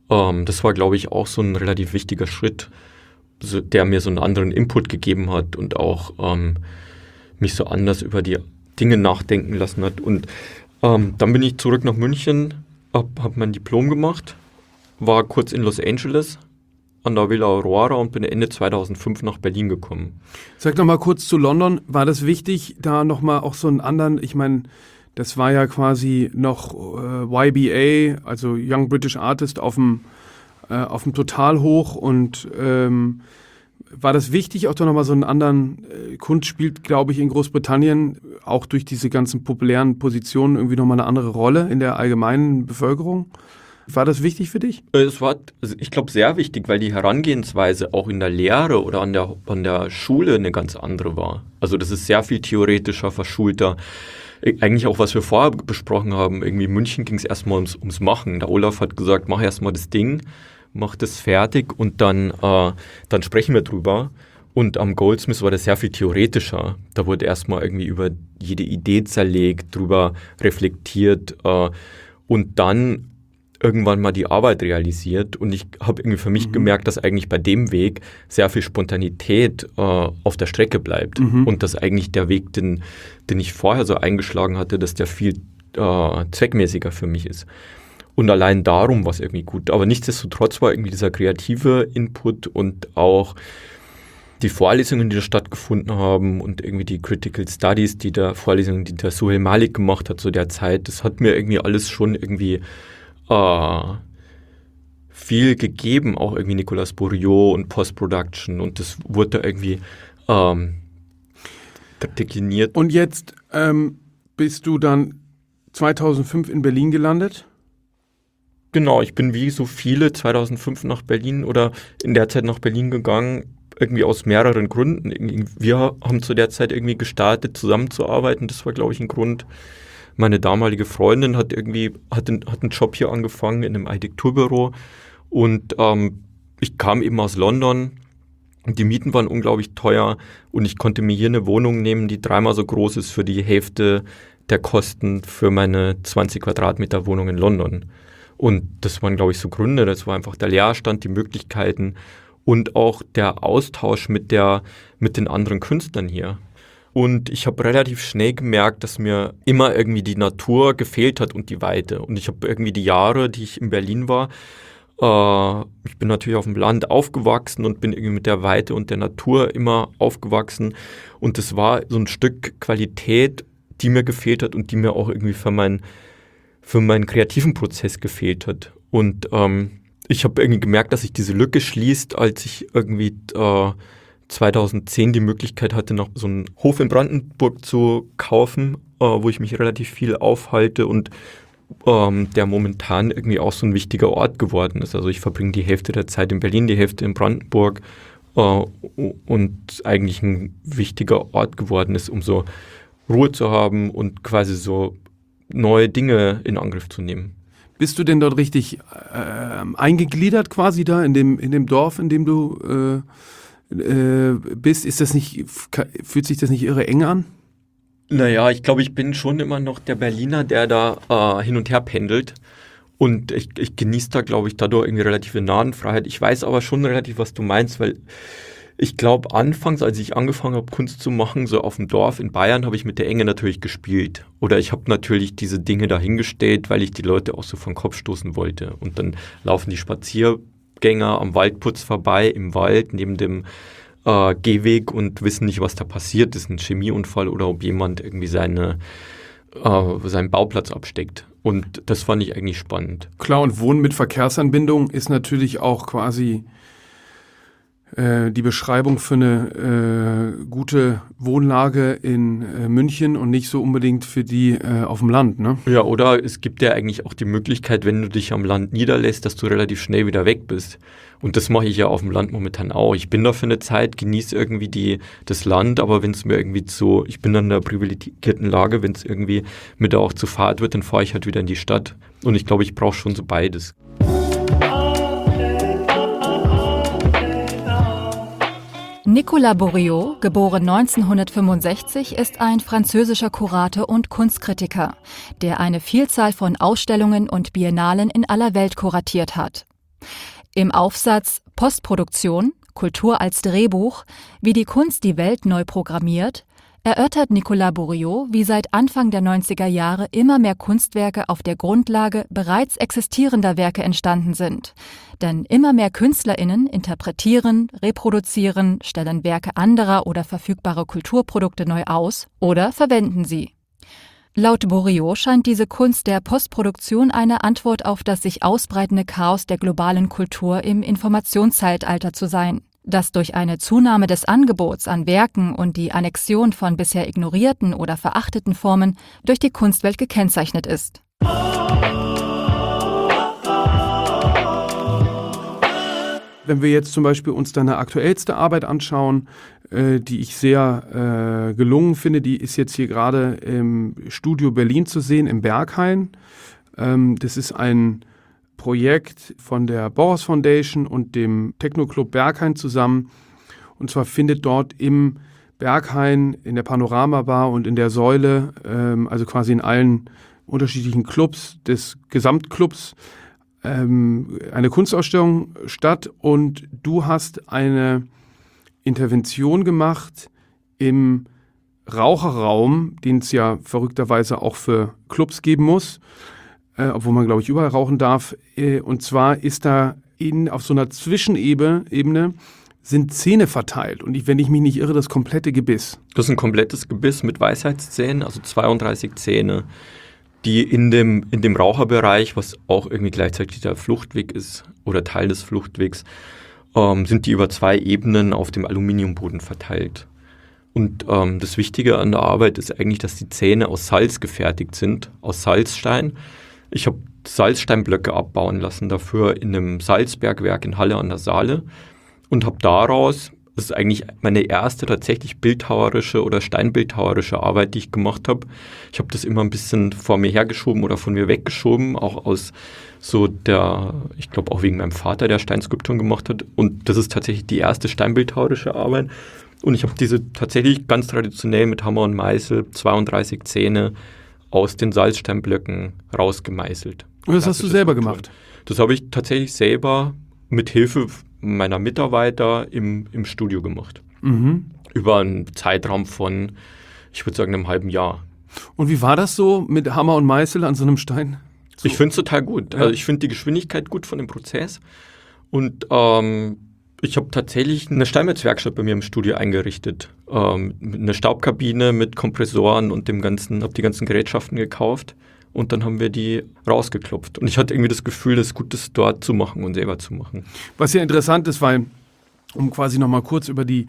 Ähm, das war, glaube ich, auch so ein relativ wichtiger Schritt, so, der mir so einen anderen Input gegeben hat und auch ähm, mich so anders über die Dinge nachdenken lassen hat. Und ähm, dann bin ich zurück nach München, habe hab mein Diplom gemacht, war kurz in Los Angeles an der Villa Aurora und bin Ende zweitausendfünf nach Berlin gekommen. Sag noch mal kurz zu London. War das wichtig, da noch mal auch so einen anderen, ich meine, das war ja quasi noch äh, Y B A, also Young British Artist auf dem äh, auf dem Totalhoch und ähm, war das wichtig, auch da nochmal so einen anderen, äh, Kunst spielt, glaube ich, in Großbritannien auch durch diese ganzen populären Positionen irgendwie nochmal eine andere Rolle in der allgemeinen Bevölkerung? War das wichtig für dich? Es war, also ich glaube, sehr wichtig, weil die Herangehensweise auch in der Lehre oder an der, an der Schule eine ganz andere war. Also das ist sehr viel theoretischer, verschulter. Eigentlich auch, was wir vorher besprochen haben, irgendwie in München ging es erstmal ums, ums Machen. Der Olaf hat gesagt, mach erstmal das Ding, mach das fertig und dann, äh, dann sprechen wir drüber. Und am Goldsmiths war das sehr viel theoretischer. Da wurde erstmal irgendwie über jede Idee zerlegt, drüber reflektiert äh, und dann irgendwann mal die Arbeit realisiert. Und ich habe irgendwie für mich mhm. gemerkt, dass eigentlich bei dem Weg sehr viel Spontanität äh, auf der Strecke bleibt. Mhm. Und dass eigentlich der Weg, den, den ich vorher so eingeschlagen hatte, dass der viel äh, zweckmäßiger für mich ist. Und allein darum war es irgendwie gut. Aber nichtsdestotrotz war irgendwie dieser kreative Input und auch die Vorlesungen, die da stattgefunden haben und irgendwie die Critical Studies, die da Vorlesungen, die der Suhail Malik gemacht hat zu der Zeit, das hat mir irgendwie alles schon irgendwie äh, viel gegeben, auch irgendwie Nicolas Bourriaud und Post-Production und das wurde da irgendwie ähm, dekliniert. Und jetzt ähm, bist du dann zweitausendfünf in Berlin gelandet? Genau, ich bin wie so viele zweitausendfünf nach Berlin oder in der Zeit nach Berlin gegangen, irgendwie aus mehreren Gründen. Wir haben zu der Zeit irgendwie gestartet, zusammenzuarbeiten. Das war, glaube ich, ein Grund. Meine damalige Freundin hat irgendwie hat einen, hat einen Job hier angefangen in einem Architekturbüro und ähm, ich kam eben aus London und die Mieten waren unglaublich teuer und ich konnte mir hier eine Wohnung nehmen, die dreimal so groß ist für die Hälfte der Kosten für meine zwanzig Quadratmeter Wohnung in London. Und das waren, glaube ich, so Gründe. Das war einfach der Leerstand, die Möglichkeiten und auch der Austausch mit der, mit den anderen Künstlern hier. Und ich habe relativ schnell gemerkt, dass mir immer irgendwie die Natur gefehlt hat und die Weite. Und ich habe irgendwie die Jahre, die ich in Berlin war, äh, ich bin natürlich auf dem Land aufgewachsen und bin irgendwie mit der Weite und der Natur immer aufgewachsen. Und das war so ein Stück Qualität, die mir gefehlt hat und die mir auch irgendwie für mein für meinen kreativen Prozess gefehlt hat. Und ähm, ich habe irgendwie gemerkt, dass sich diese Lücke schließt, als ich irgendwie äh, zweitausendzehn die Möglichkeit hatte, noch so einen Hof in Brandenburg zu kaufen, äh, wo ich mich relativ viel aufhalte und ähm, der momentan irgendwie auch so ein wichtiger Ort geworden ist. Also ich verbringe die Hälfte der Zeit in Berlin, die Hälfte in Brandenburg äh, und eigentlich ein wichtiger Ort geworden ist, um so Ruhe zu haben und quasi so neue Dinge in Angriff zu nehmen. Bist du denn dort richtig äh, eingegliedert quasi da in dem, in dem Dorf, in dem du äh, äh, bist? Ist das nicht, fühlt sich das nicht irre eng an? Naja, ich glaube, ich bin schon immer noch der Berliner, der da äh, hin und her pendelt. Und ich, ich genieße da, glaube ich, dadurch irgendwie relative Nahenfreiheit. Ich weiß aber schon relativ, was du meinst, weil ich glaube, anfangs, als ich angefangen habe, Kunst zu machen, so auf dem Dorf in Bayern, habe ich mit der Enge natürlich gespielt. Oder ich habe natürlich diese Dinge dahingestellt, weil ich die Leute auch so vom Kopf stoßen wollte. Und dann laufen die Spaziergänger am Waldputz vorbei, im Wald, neben dem äh, Gehweg und wissen nicht, was da passiert ist, ein Chemieunfall oder ob jemand irgendwie seine, äh, seinen Bauplatz absteckt. Und das fand ich eigentlich spannend. Klar, und Wohnen mit Verkehrsanbindung ist natürlich auch quasi die Beschreibung für eine äh, gute Wohnlage in äh, München und nicht so unbedingt für die äh, auf dem Land, ne? Ja, oder es gibt ja eigentlich auch die Möglichkeit, wenn du dich am Land niederlässt, dass du relativ schnell wieder weg bist. Und das mache ich ja auf dem Land momentan auch. Ich bin da für eine Zeit, genieße irgendwie die, das Land, aber wenn es mir irgendwie zu, ich bin dann in einer privilegierten Lage, wenn es irgendwie mit auch zu Fahrt wird, dann fahre ich halt wieder in die Stadt. Und ich glaube, ich brauche schon so beides. Nicolas Bourriaud, geboren neunzehnhundertfünfundsechzig, ist ein französischer Kurator und Kunstkritiker, der eine Vielzahl von Ausstellungen und Biennalen in aller Welt kuratiert hat. Im Aufsatz Postproduktion, Kultur als Drehbuch, wie die Kunst die Welt neu programmiert, erörtert Nicolas Bourriaud, wie seit Anfang der neunziger Jahre immer mehr Kunstwerke auf der Grundlage bereits existierender Werke entstanden sind. Denn immer mehr KünstlerInnen interpretieren, reproduzieren, stellen Werke anderer oder verfügbare Kulturprodukte neu aus oder verwenden sie. Laut Bourriaud scheint diese Kunst der Postproduktion eine Antwort auf das sich ausbreitende Chaos der globalen Kultur im Informationszeitalter zu sein, das durch eine Zunahme des Angebots an Werken und die Annexion von bisher ignorierten oder verachteten Formen durch die Kunstwelt gekennzeichnet ist. Wenn wir jetzt zum Beispiel uns deine aktuellste Arbeit anschauen, äh, die ich sehr äh, gelungen finde, die ist jetzt hier gerade im Studio Berlin zu sehen, im Berghain. Ähm, das ist ein Projekt von der Bauhaus Foundation und dem Techno-Club Berghain zusammen. Und zwar findet dort im Berghain, in der Panorama-Bar und in der Säule, ähm, also quasi in allen unterschiedlichen Clubs des Gesamtclubs, ähm, eine Kunstausstellung statt. Und du hast eine Intervention gemacht im Raucherraum, den es ja verrückterweise auch für Clubs geben muss, äh, obwohl man, glaube ich, überall rauchen darf. Äh, und zwar ist da in, auf so einer Zwischenebene Ebene, sind Zähne verteilt. Und ich, wenn ich mich nicht irre, das komplette Gebiss. Das ist ein komplettes Gebiss mit Weisheitszähnen, also zweiunddreißig Zähne, die in dem, in dem Raucherbereich, was auch irgendwie gleichzeitig der Fluchtweg ist oder Teil des Fluchtwegs, ähm, sind die über zwei Ebenen auf dem Aluminiumboden verteilt. Und ähm, das Wichtige an der Arbeit ist eigentlich, dass die Zähne aus Salz gefertigt sind, aus Salzstein. Ich habe Salzsteinblöcke abbauen lassen dafür in einem Salzbergwerk in Halle an der Saale und habe daraus, das ist eigentlich meine erste tatsächlich bildhauerische oder steinbildhauerische Arbeit, die ich gemacht habe. Ich habe das immer ein bisschen vor mir hergeschoben oder von mir weggeschoben, auch aus so der, ich glaube auch wegen meinem Vater, der Steinskulpturen gemacht hat. Und das ist tatsächlich die erste steinbildhauerische Arbeit. Und ich habe diese tatsächlich ganz traditionell mit Hammer und Meißel, zweiunddreißig Zähne aus den Salzsteinblöcken rausgemeißelt. Und das hast du selber gemacht? Das habe ich tatsächlich selber mit Hilfe meiner Mitarbeiter im, im Studio gemacht. Mhm. Über einen Zeitraum von, ich würde sagen, einem halben Jahr. Und wie war das so mit Hammer und Meißel an so einem Stein? So. Ich finde es total gut. Ja. Also ich finde die Geschwindigkeit gut von dem Prozess. Und ähm, ich habe tatsächlich eine Steinmetzwerkstatt bei mir im Studio eingerichtet. Ähm, eine Staubkabine mit Kompressoren und dem ganzen, habe die ganzen Gerätschaften gekauft. Und dann haben wir die rausgeklopft. Und ich hatte irgendwie das Gefühl, das Gutes dort zu machen und selber zu machen. Was ja interessant ist, weil, um quasi nochmal kurz über, die,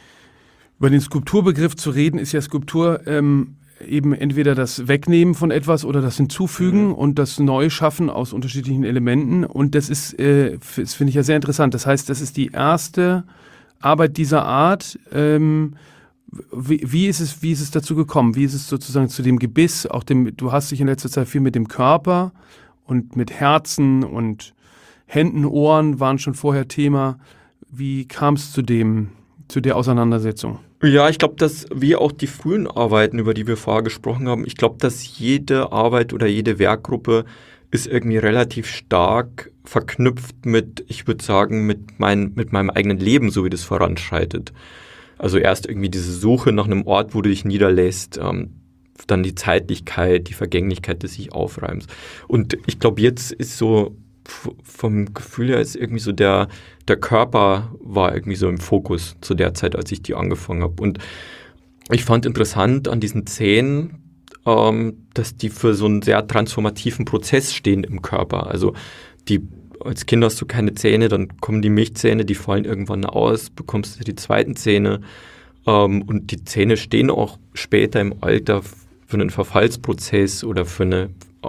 über den Skulpturbegriff zu reden, ist ja Skulptur ähm, eben entweder das Wegnehmen von etwas oder das Hinzufügen mhm. und das Neuschaffen aus unterschiedlichen Elementen. Und das ist, äh, das finde ich ja sehr interessant. Das heißt, das ist die erste Arbeit dieser Art. Ähm, Wie, wie, ist es, wie ist es dazu gekommen? Wie ist es sozusagen zu dem Gebiss? Auch dem, du hast dich in letzter Zeit viel mit dem Körper und mit Herzen und Händen, Ohren waren schon vorher Thema. Wie kam es zu dem, zu der Auseinandersetzung? Ja, ich glaube, dass wie auch die frühen Arbeiten, über die wir vorher gesprochen haben, ich glaube, dass jede Arbeit oder jede Werkgruppe ist irgendwie relativ stark verknüpft mit, ich würde sagen, mit, mein, mit meinem eigenen Leben, so wie das voranschreitet. Also erst irgendwie diese Suche nach einem Ort, wo du dich niederlässt, ähm, dann die Zeitlichkeit, die Vergänglichkeit des sich Aufreibens. Und ich glaube, jetzt ist so f- vom Gefühl her ist irgendwie so der, der Körper war irgendwie so im Fokus zu der Zeit, als ich die angefangen habe. Und ich fand interessant an diesen Zähnen, ähm, dass die für so einen sehr transformativen Prozess stehen im Körper. Also die als Kind hast du keine Zähne, dann kommen die Milchzähne, die fallen irgendwann aus, bekommst du die zweiten Zähne ähm, und die Zähne stehen auch später im Alter für einen Verfallsprozess oder für eine,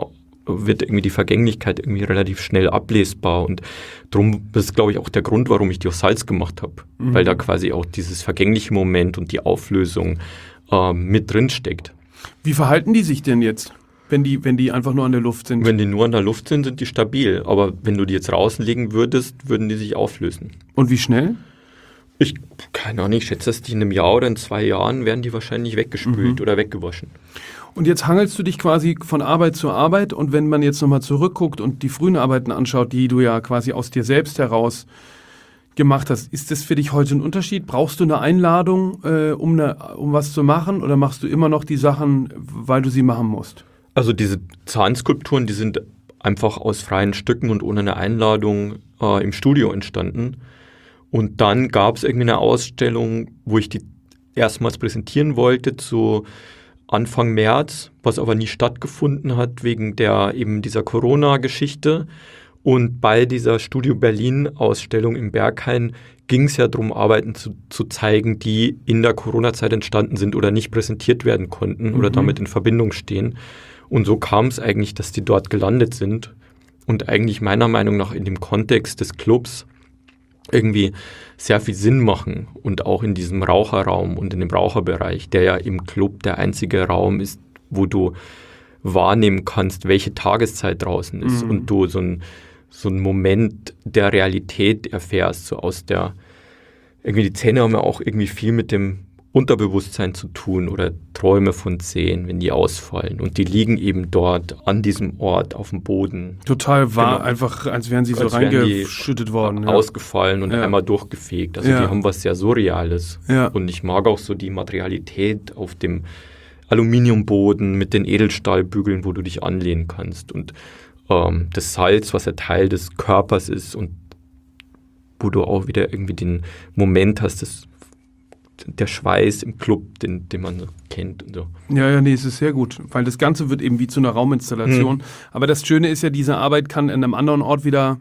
wird irgendwie die Vergänglichkeit irgendwie relativ schnell ablesbar und darum ist, glaube ich, auch der Grund, warum ich die aus Salz gemacht habe, mhm. weil da quasi auch dieses vergängliche Moment und die Auflösung ähm, mit drin steckt. Wie verhalten die sich denn jetzt? Wenn die, wenn die einfach nur an der Luft sind? Wenn die nur an der Luft sind, sind die stabil. Aber wenn du die jetzt draußen legen würdest, würden die sich auflösen. Und wie schnell? Ich, Keine Ahnung, ich schätze, dass die in einem Jahr oder in zwei Jahren werden die wahrscheinlich weggespült Mhm. oder weggewaschen. Und jetzt hangelst du dich quasi von Arbeit zu Arbeit und wenn man jetzt nochmal zurückguckt und die frühen Arbeiten anschaut, die du ja quasi aus dir selbst heraus gemacht hast, ist das für dich heute ein Unterschied? Brauchst du eine Einladung, äh, um, eine, um was zu machen oder machst du immer noch die Sachen, weil du sie machen musst? Also diese Zahnskulpturen, die sind einfach aus freien Stücken und ohne eine Einladung äh, im Studio entstanden. Und dann gab es irgendwie eine Ausstellung, wo ich die erstmals präsentieren wollte, zu Anfang März, was aber nie stattgefunden hat, wegen der eben dieser Corona-Geschichte. Und bei dieser Studio Berlin-Ausstellung im Berghain ging es ja darum, Arbeiten zu, zu zeigen, die in der Corona-Zeit entstanden sind oder nicht präsentiert werden konnten mhm. oder damit in Verbindung stehen. Und so kam es eigentlich, dass die dort gelandet sind und eigentlich meiner Meinung nach in dem Kontext des Clubs irgendwie sehr viel Sinn machen und auch in diesem Raucherraum und in dem Raucherbereich, der ja im Club der einzige Raum ist, wo du wahrnehmen kannst, welche Tageszeit draußen ist mhm. und du so ein so einen Moment der Realität erfährst, so aus der, irgendwie die Zähne haben ja auch irgendwie viel mit dem Unterbewusstsein zu tun oder Träume von Zähnen, wenn die ausfallen und die liegen eben dort an diesem Ort auf dem Boden. Total wahr, genau. Einfach als wären sie so als reingeschüttet worden. Ja. Ausgefallen und ja. einmal durchgefegt. Also ja. die haben was sehr Surreales. Ja. Und ich mag auch so die Materialität auf dem Aluminiumboden mit den Edelstahlbügeln, wo du dich anlehnen kannst und ähm, das Salz, was ja Teil des Körpers ist und wo du auch wieder irgendwie den Moment hast, das, der Schweiß im Club, den, den man so kennt und so. Ja, ja, nee, es ist sehr gut, weil das Ganze wird eben wie zu einer Rauminstallation. Hm. Aber das Schöne ist ja, diese Arbeit kann in einem anderen Ort wieder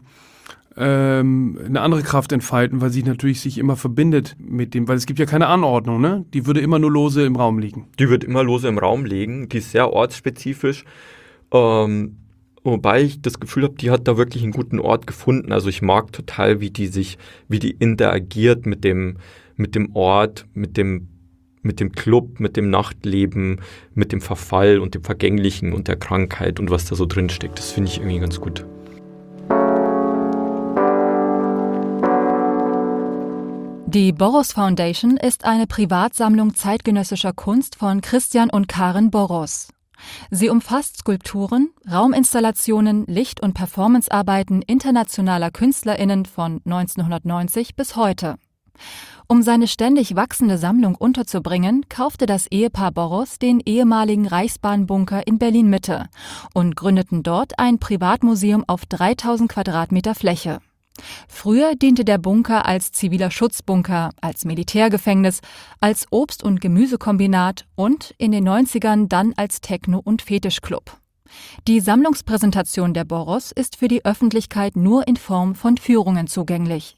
ähm, eine andere Kraft entfalten, weil sie natürlich sich immer verbindet mit dem, weil es gibt ja keine Anordnung, ne? Die würde immer nur lose im Raum liegen. Die wird immer lose im Raum liegen, die ist sehr ortsspezifisch. Ähm, Wobei ich das Gefühl habe, die hat da wirklich einen guten Ort gefunden. Also ich mag total, wie die sich, wie die interagiert mit dem, mit dem Ort, mit dem, mit dem Club, mit dem Nachtleben, mit dem Verfall und dem Vergänglichen und der Krankheit und was da so drin steckt. Das finde ich irgendwie ganz gut. Die Boros Foundation ist eine Privatsammlung zeitgenössischer Kunst von Christian und Karin Boros. Sie umfasst Skulpturen, Rauminstallationen, Licht- und Performancearbeiten internationaler KünstlerInnen von neunzehnhundertneunzig bis heute. Um seine ständig wachsende Sammlung unterzubringen, kaufte das Ehepaar Boros den ehemaligen Reichsbahnbunker in Berlin-Mitte und gründeten dort ein Privatmuseum auf dreitausend Quadratmeter Fläche. Früher diente der Bunker als ziviler Schutzbunker, als Militärgefängnis, als Obst- und Gemüsekombinat und in den neunzigern dann als Techno- und Fetischclub. Die Sammlungspräsentation der Boros ist für die Öffentlichkeit nur in Form von Führungen zugänglich.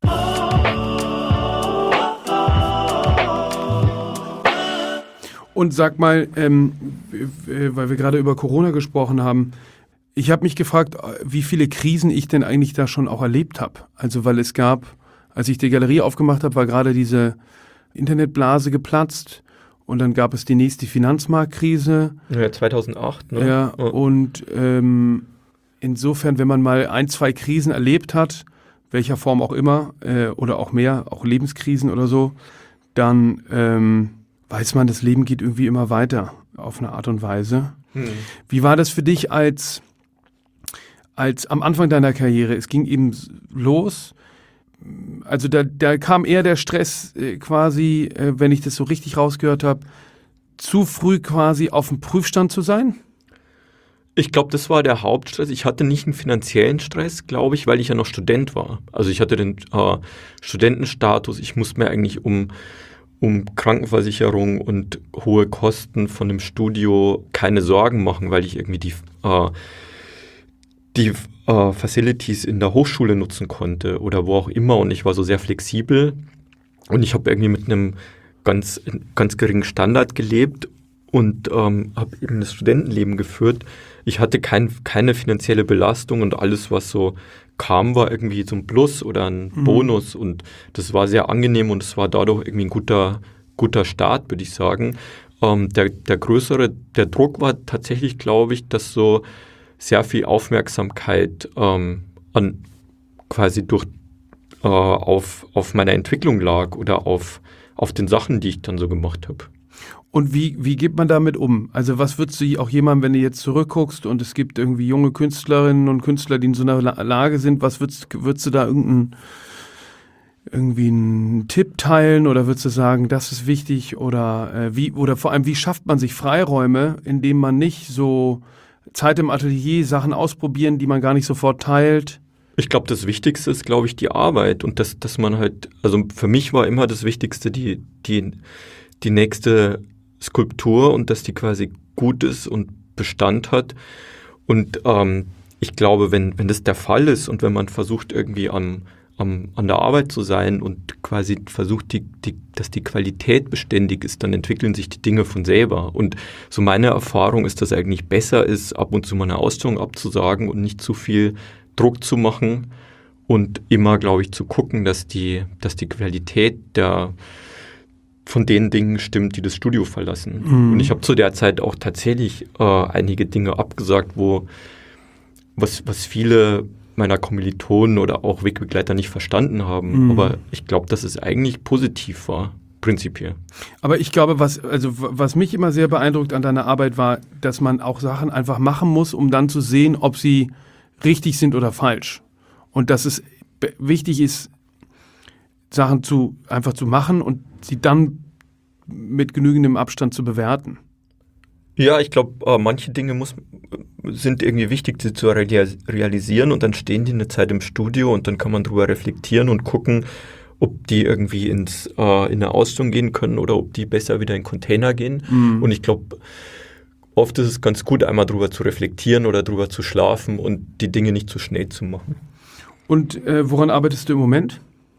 Und sag mal, ähm, weil wir gerade über Corona gesprochen haben, ich habe mich gefragt, wie viele Krisen ich denn eigentlich da schon auch erlebt habe. Also weil es gab, als ich die Galerie aufgemacht habe, war gerade diese Internetblase geplatzt und dann gab es die nächste Finanzmarktkrise. Ja, zweitausendacht. Ne? Ja, ja. Und ähm, insofern, wenn man mal ein, zwei Krisen erlebt hat, welcher Form auch immer, äh, oder auch mehr, auch Lebenskrisen oder so, dann ähm, weiß man, das Leben geht irgendwie immer weiter auf eine Art und Weise. Hm. Wie war das für dich als als am Anfang deiner Karriere? Es ging eben los, also da, da kam eher der Stress äh, quasi, äh, wenn ich das so richtig rausgehört habe, zu früh quasi auf dem Prüfstand zu sein? Ich glaube, das war der Hauptstress. Ich hatte nicht einen finanziellen Stress, glaube ich, weil ich ja noch Student war. Also ich hatte den äh, Studentenstatus, ich musste mir eigentlich um um Krankenversicherung und hohe Kosten von dem Studio keine Sorgen machen, weil ich irgendwie die, äh, die äh, Facilities in der Hochschule nutzen konnte oder wo auch immer und ich war so sehr flexibel und ich habe irgendwie mit einem ganz, ganz geringen Standard gelebt und ähm, habe eben das Studentenleben geführt. Ich hatte kein, keine finanzielle Belastung und alles, was so kam, war irgendwie so ein Plus oder ein mhm. Bonus und das war sehr angenehm und es war dadurch irgendwie ein guter, guter Start, würde ich sagen. Ähm, der, der größere, der Druck war tatsächlich, glaube ich, dass so sehr viel Aufmerksamkeit ähm, an, quasi durch, äh, auf, auf meiner Entwicklung lag oder auf, auf den Sachen, die ich dann so gemacht habe. Und wie, wie geht man damit um? Also was würdest du auch jemandem, wenn du jetzt zurückguckst und es gibt irgendwie junge Künstlerinnen und Künstler, die in so einer Lage sind, was würdest, würdest du da irgendeinen irgendwie einen Tipp teilen oder würdest du sagen, das ist wichtig oder äh, wie oder vor allem, wie schafft man sich Freiräume, indem man nicht so Zeit im Atelier, Sachen ausprobieren, die man gar nicht sofort teilt? Ich glaube, das Wichtigste ist, glaube ich, die Arbeit und das, dass man halt, also für mich war immer das Wichtigste die, die, die nächste Skulptur und dass die quasi gut ist und Bestand hat und ähm, ich glaube, wenn, wenn das der Fall ist und wenn man versucht irgendwie am Am, an der Arbeit zu sein und quasi versucht, die, die, dass die Qualität beständig ist, dann entwickeln sich die Dinge von selber. Und so meine Erfahrung ist, dass es eigentlich besser ist, ab und zu mal eine Ausstellung abzusagen und nicht zu viel Druck zu machen und immer, glaube ich, zu gucken, dass die, dass die Qualität der von den Dingen stimmt, die das Studio verlassen. Mhm. Und ich habe zu der Zeit auch tatsächlich äh, einige Dinge abgesagt, wo was, was viele meiner Kommilitonen oder auch Wegbegleiter nicht verstanden haben. Mhm. Aber ich glaube, dass es eigentlich positiv war, prinzipiell. Aber ich glaube, was, also, was mich immer sehr beeindruckt an deiner Arbeit war, dass man auch Sachen einfach machen muss, um dann zu sehen, ob sie richtig sind oder falsch. Und dass es be- wichtig ist, Sachen zu, einfach zu machen und sie dann mit genügendem Abstand zu bewerten. Ja, ich glaube, äh, manche Dinge muss, sind irgendwie wichtig, sie zu reali- realisieren und dann stehen die eine Zeit im Studio und dann kann man drüber reflektieren und gucken, ob die irgendwie ins, äh, in eine Ausstellung gehen können oder ob die besser wieder in Container gehen. Mhm. Und ich glaube, oft ist es ganz gut, einmal drüber zu reflektieren oder drüber zu schlafen und die Dinge nicht zu schnell zu machen. Und äh, woran arbeitest du im Moment?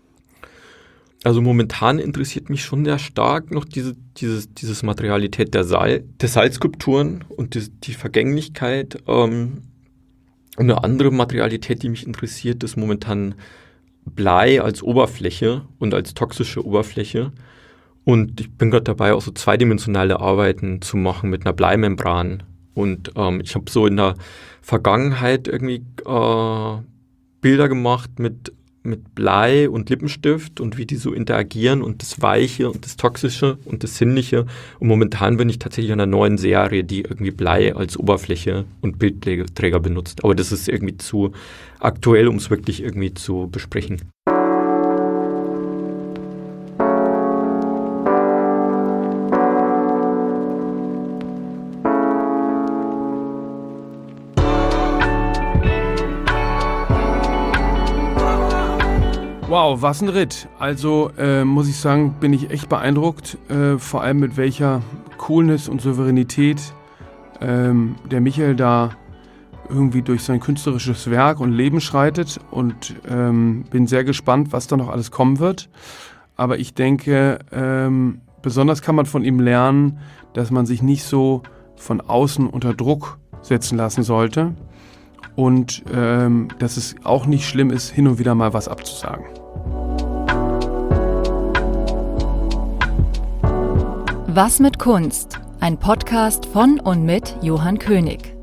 Also momentan interessiert mich schon sehr stark noch diese dieses, dieses Materialität der, Saal, der Salzskulpturen und die, die Vergänglichkeit. Ähm, und eine andere Materialität, die mich interessiert, ist momentan Blei als Oberfläche und als toxische Oberfläche. Und ich bin gerade dabei, auch so zweidimensionale Arbeiten zu machen mit einer Bleimembran. Und ähm, ich habe so in der Vergangenheit irgendwie äh, Bilder gemacht mit mit Blei und Lippenstift und wie die so interagieren und das Weiche und das Toxische und das Sinnliche. Und momentan bin ich tatsächlich an einer neuen Serie, die irgendwie Blei als Oberfläche und Bildträger benutzt. Aber das ist irgendwie zu aktuell, um es wirklich irgendwie zu besprechen. Wow, was ein Ritt. Also äh, muss ich sagen, bin ich echt beeindruckt, äh, vor allem mit welcher Coolness und Souveränität ähm, der Michael da irgendwie durch sein künstlerisches Werk und Leben schreitet und ähm, bin sehr gespannt, was da noch alles kommen wird. Aber ich denke, ähm, besonders kann man von ihm lernen, dass man sich nicht so von außen unter Druck setzen lassen sollte und ähm, dass es auch nicht schlimm ist, hin und wieder mal was abzusagen. Was mit Kunst? Ein Podcast von und mit Johann König.